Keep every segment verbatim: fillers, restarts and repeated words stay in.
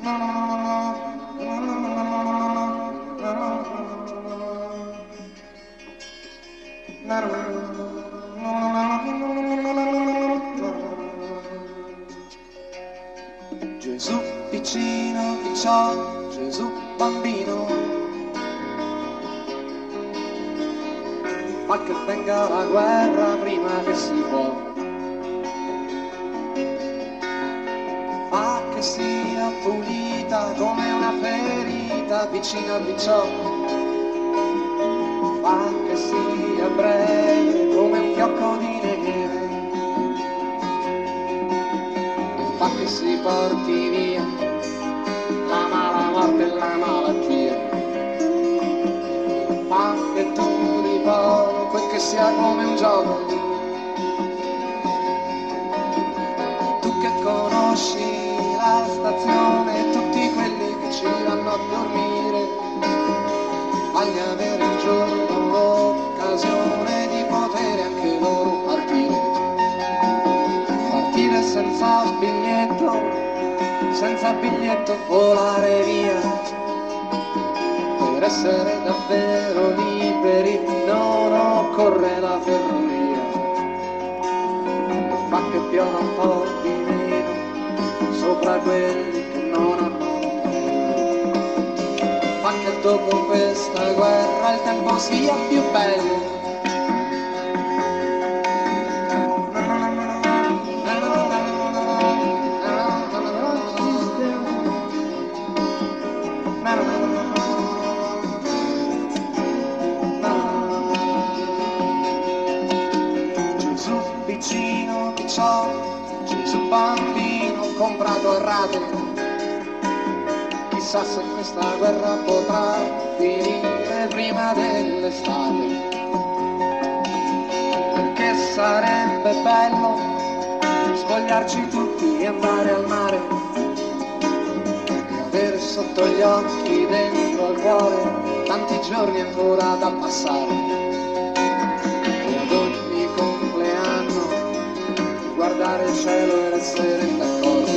Gesù piccino, picciò, Gesù bambino, fa che venga la guerra prima che si può, fa che sia pulita come una ferita vicino a picciò, fa che sia breve come un fiocco di neve, fa che si porti via la mala morte e la malattia, fa che tu riposi quel che sia come un gioco, tu che conosci la stazione e tutti quelli che ci vanno a dormire, fagli avere un giorno l'occasione di poter anche loro partire, partire senza biglietto, senza biglietto volare via, per essere davvero liberi non occorre la ferrovia, fa che piova un po' di meno sopra quelli che non hanno meno, fa che dopo questa guerra il tempo sia più bello, vicino picciò, Gesù bambino comprato a rate, chissà se questa guerra potrà finire prima dell'estate, perché sarebbe bello spogliarci tutti e andare al mare e avere sotto gli occhi, dentro al cuore, tanti giorni ancora da passare, e ad ogni guardare il cielo ed essere d'accordo,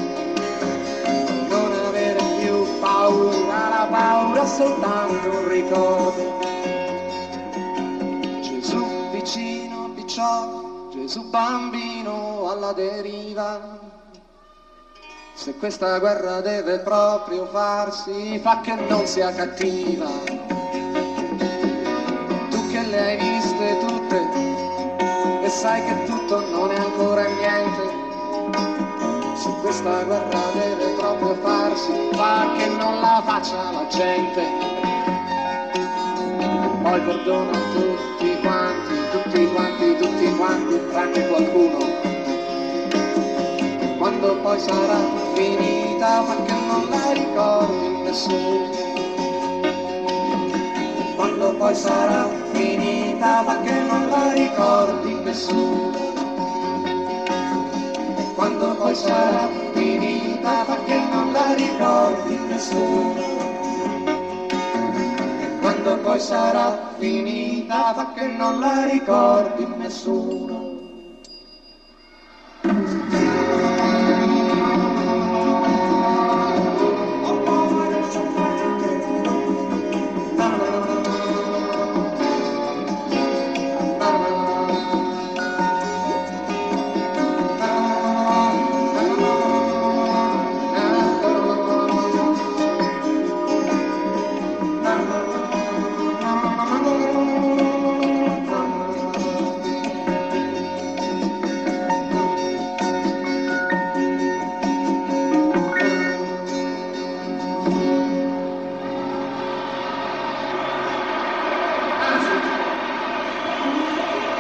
non avere più paura, la paura è soltanto un ricordo. Gesù vicino, picciò, Gesù bambino alla deriva, se questa guerra deve proprio farsi, fa che non sia cattiva, tu che le hai viste tutte e sai che tutto non è ancora niente, se questa guerra deve proprio farsi, fa che non la faccia la gente, e poi perdona tutti quanti, tutti quanti, tutti quanti, tranne qualcuno, e quando poi sarà finita fa che non la ricordi nessuno, e quando poi sarà finita fa che non la ricordi nessuno, e quando poi sarà finita fa che non la ricordi nessuno, e quando poi sarà finita fa che non la ricordi nessuno.